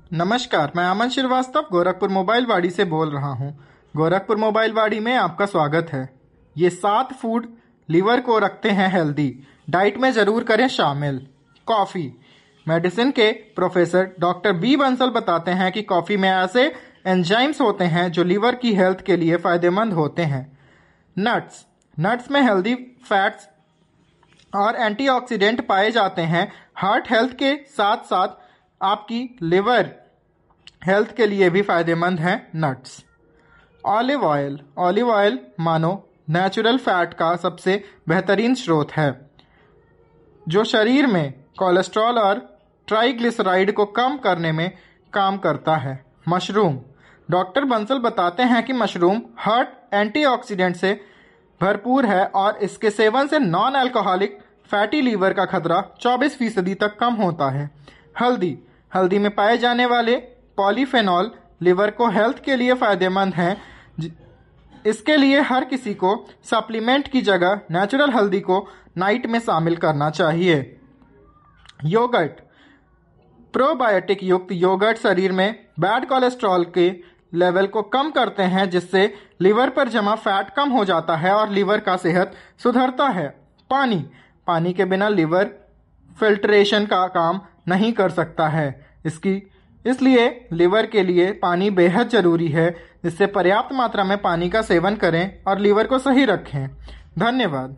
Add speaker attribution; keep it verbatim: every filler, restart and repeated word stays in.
Speaker 1: नमस्कार, मैं अमन श्रीवास्तव गोरखपुर मोबाइल वाड़ी से बोल रहा हूँ। गोरखपुर मोबाइल वाड़ी में आपका स्वागत है। ये सात फूड लीवर को रखते हैं हेल्दी, डाइट में ज़रूर करें शामिल। कॉफ़ी। मेडिसिन के प्रोफेसर डॉक्टर बी बंसल बताते हैं कि कॉफ़ी में ऐसे एंजाइम्स होते हैं जो लीवर की हेल्थ के लिए फ़ायदेमंद होते हैं। नट्स। नट्स में हेल्दी फैट्स और एंटीऑक्सीडेंट पाए जाते हैं। हार्ट हेल्थ के साथ साथ आपकी लिवर हेल्थ के लिए भी फायदेमंद हैं nuts. Olive oil. Olive oil मानो नेचुरल फैट का सबसे बेहतरीन स्रोत है जो शरीर में कोलेस्ट्रॉल और ट्राइग्लिसराइड को कम करने में काम करता है। मशरूम। डॉक्टर बंसल बताते हैं कि मशरूम हार्ट एंटीऑक्सीडेंट से भरपूर है और इसके सेवन से नॉन अल्कोहलिक फैटी लीवर का खतरा चौबीस फीसदी तक कम होता है। हल्दी। हल्दी में पाए जाने वाले पॉलीफेनॉल लिवर को हेल्थ के लिए फ़ायदेमंद हैं। इसके लिए हर किसी को सप्लीमेंट की जगह नेचुरल हल्दी को नाइट में शामिल करना चाहिए। योगर्ट। प्रोबायोटिक युक्त योगर्ट शरीर में बैड कोलेस्ट्रॉल के लेवल को कम करते हैं जिससे लिवर पर जमा फैट कम हो जाता है और लिवर का सेहत सुधरता है। पानी। पानी के बिना लिवर फिल्ट्रेशन का काम नहीं कर सकता है। इसकी इसलिए लिवर के लिए पानी बेहद ज़रूरी है, जिससे पर्याप्त मात्रा में पानी का सेवन करें और लिवर को सही रखें। धन्यवाद।